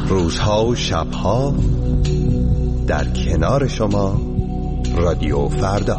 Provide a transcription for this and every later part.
روزها و شبها در کنار شما رادیو فردا.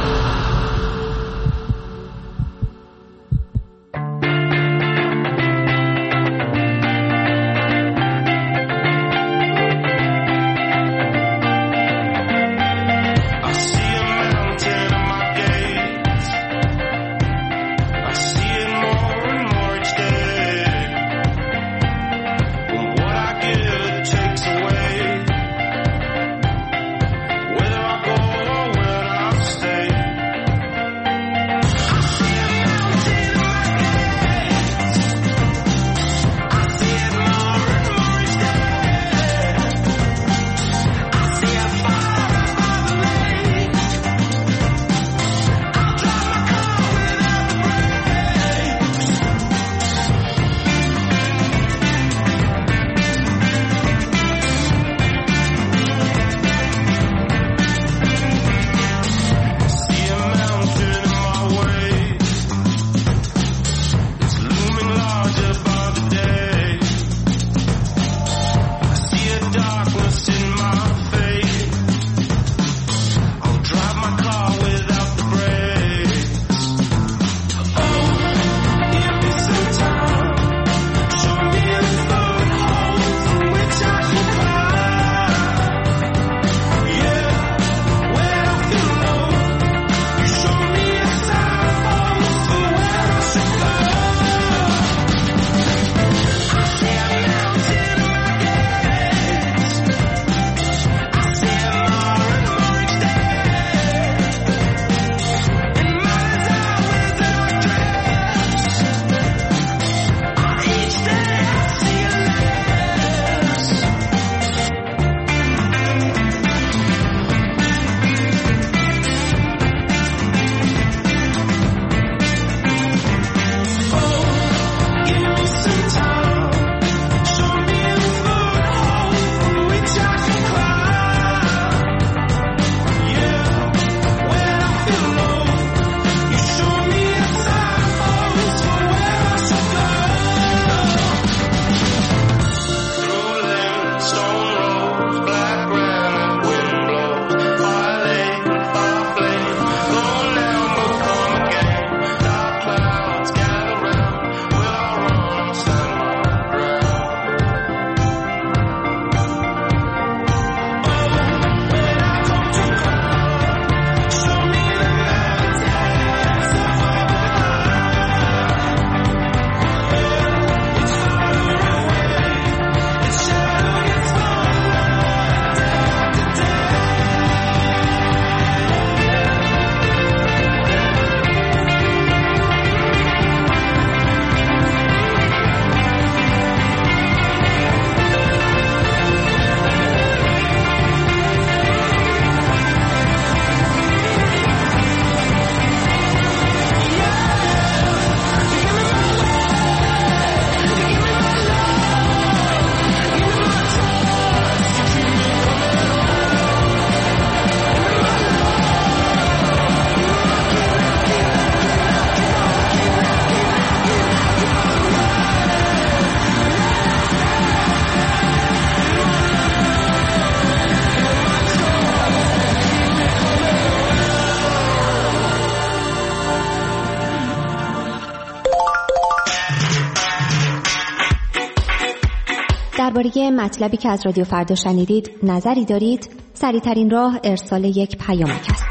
درباره مطلبی که از رادیو فردا شنیدید نظری دارید؟ سریع‌ترین راه ارسال یک پیامک است.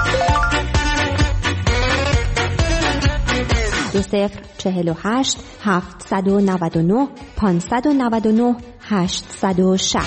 2048 799 599 860.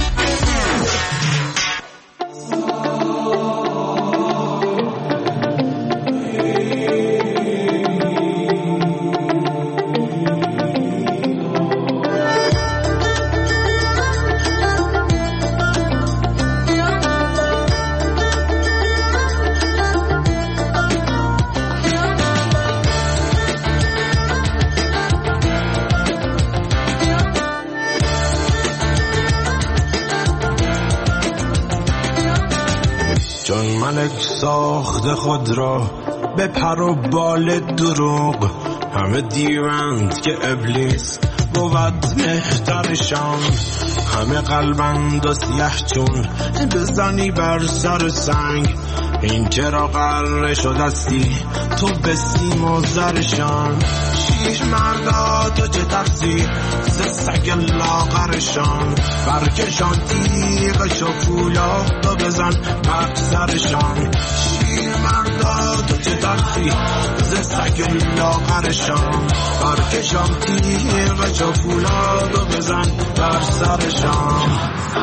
چون ملک ساخت خود را به پر و بال دروغ، همه دیوند که ابلیس بود مهترشان. همه قلبند و سیه چون بزنی بر سر سنگ. این چرا قره شدستی تو به سیم و زرشان. شیر مردا تو چه ترسی ز سگ لاغرشان. برکشان تیغش و فولاد و بزن بر سرشان. شیر مردا تو چه ترسی ز سگ لاغرشان. برکشان تیغش و فولاد و بزن بر سرشان.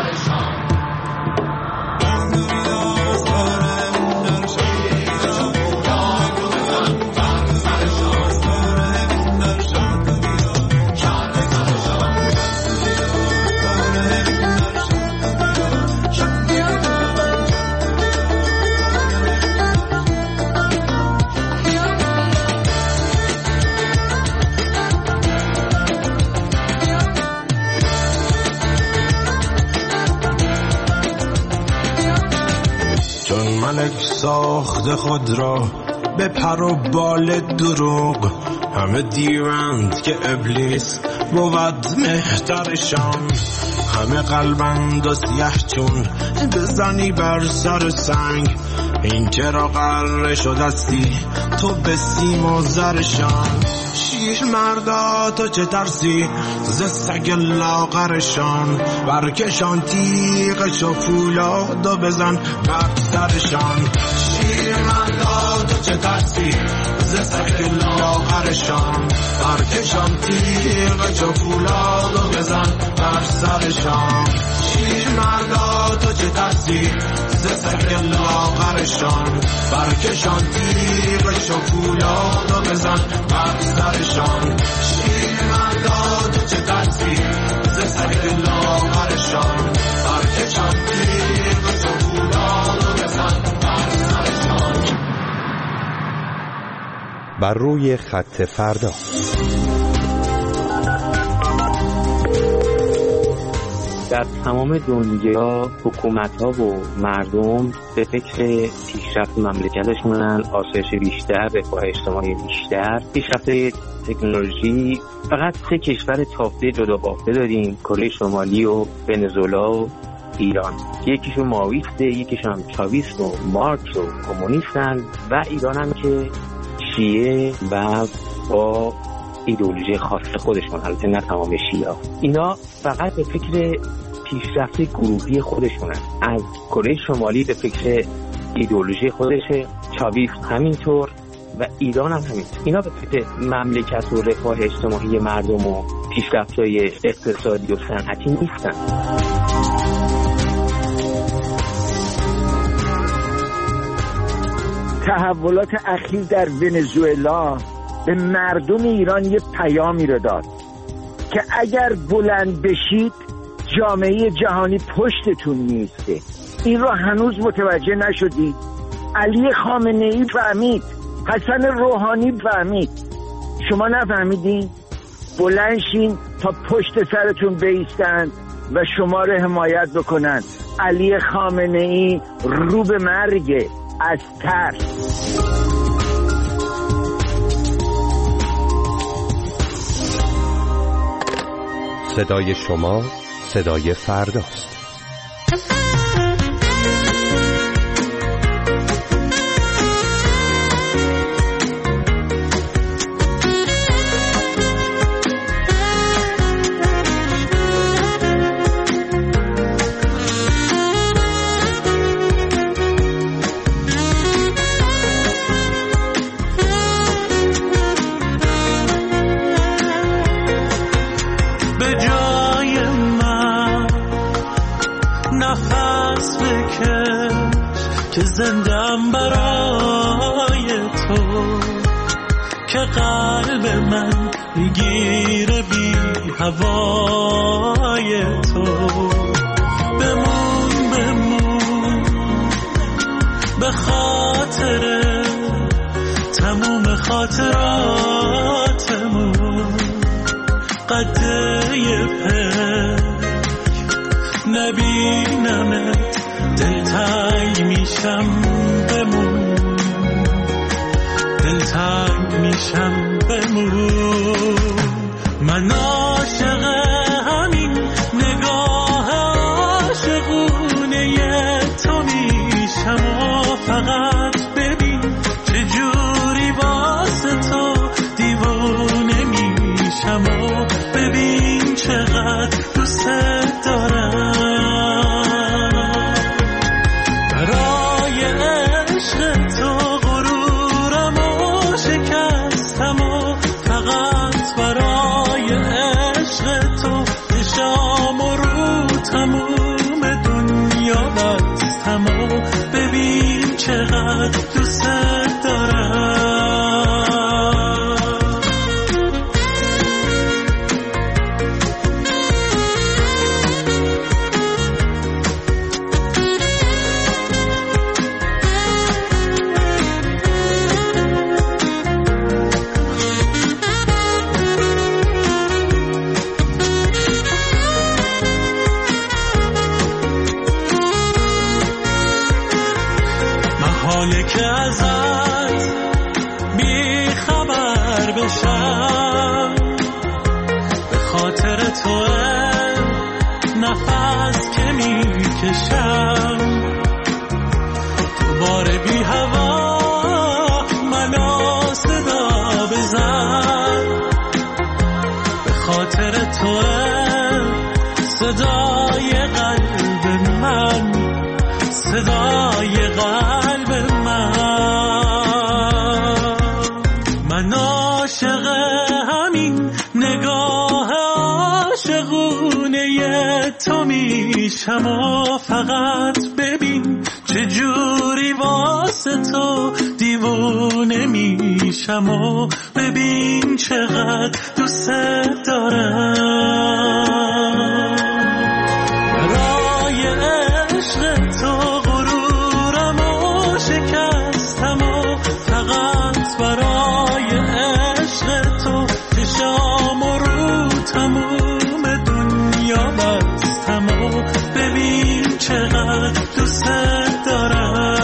ملک ساخت خود را به پر و بال دروغ. همه دیوند که ابلیس بود مهترشان. همه قلبند و سیه چون بزنی بر سر سنگ. این چرا قره شدستی تو به سیم و زرشان. شیر مردا تو چه ترسی ز سگ لاغرشان. برکشان تیغش و فولاد و بزن بر سرشان. شیر مردا تو چه ترسی ز سگ لاغرشان. برکشان تیغش و فولاد و بزن بر سرشان. شیر مردا تو چه ترسی ز سگ لاغرشان. برکشان تیغش و فولاد و بزن بر سرشان. شیر مردا تو چه ترسی ز سگ لاغرشان. برکشان تیغش و فولاد و بزن بر سرشان. بر روی خط فردا. در تمام دنیا حکومت‌ها و مردم به فکر پیشرفت مملکتشونن، آسایش بیشتر، رفاه اجتماعی بیشتر، پیشرفت تکنولوژی. فقط 3 کشور تافته جدا بافته داریم، کره شمالی و ونزوئلا و ایران. یکیشون ماویسته، یکیشون چاویست و مارکس و کمونیستن و ایران هم که شیعه و با ایدئولوژی خاص خودشون، البته نه تمام شیعه. اینا فقط به فکر پیشرفت گروهی خودشونن. از کره شمالی به فکر ایدئولوژی خودشه، چاویست همینطور و ایران هم همینطور. اینا به فکر مملکت و رفاه اجتماعی مردم و پیشرفت‌های اقتصادی و صنعتی نیستن. تحولات اخیر در ونزوئلا به مردم ایران یه پیامی رو داد که اگر بلند بشید جامعه جهانی پشتتون نیسته. این رو هنوز متوجه نشدید؟ علی خامنه‌ای فهمید، حسن روحانی فهمید، شما نفهمیدین؟ بلند شین تا پشت سرتون بایستند و شما رو حمایت بکنن. علی خامنه‌ای رو به مرگه از ترس. صدای شما صدای فرداست. زندم برای تو که قلب من میگیره بی هوای تو. بمون به خاطر تموم خاطراتمون. قده پک نبینمت دلتنگ میشم، بمون دلتنگ میشم، بمون. من عاشق که ازت بی خبر بشم، به خاطر توه نفس که میکشم، تو بار بی هوا منو صدا بزن، به خاطر توه صدای قلب من، صدای قلب من عاشق همین نگاه عاشقونه تو میشم و فقط ببین چجوری واسه تو دیوونه میشم و ببین چقدر دوست دارم. برای عشق تو غرورم و شکستم و فقط برای عشق تو چشام رو تموم دنیا بستم و ببین چقدر دوست دارم.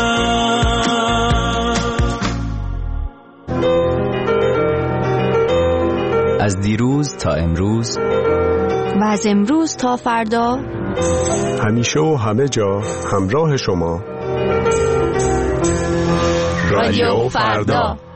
از دیروز تا امروز و از امروز تا فردا، همیشه و همه جا همراه شما. رادیو فردا.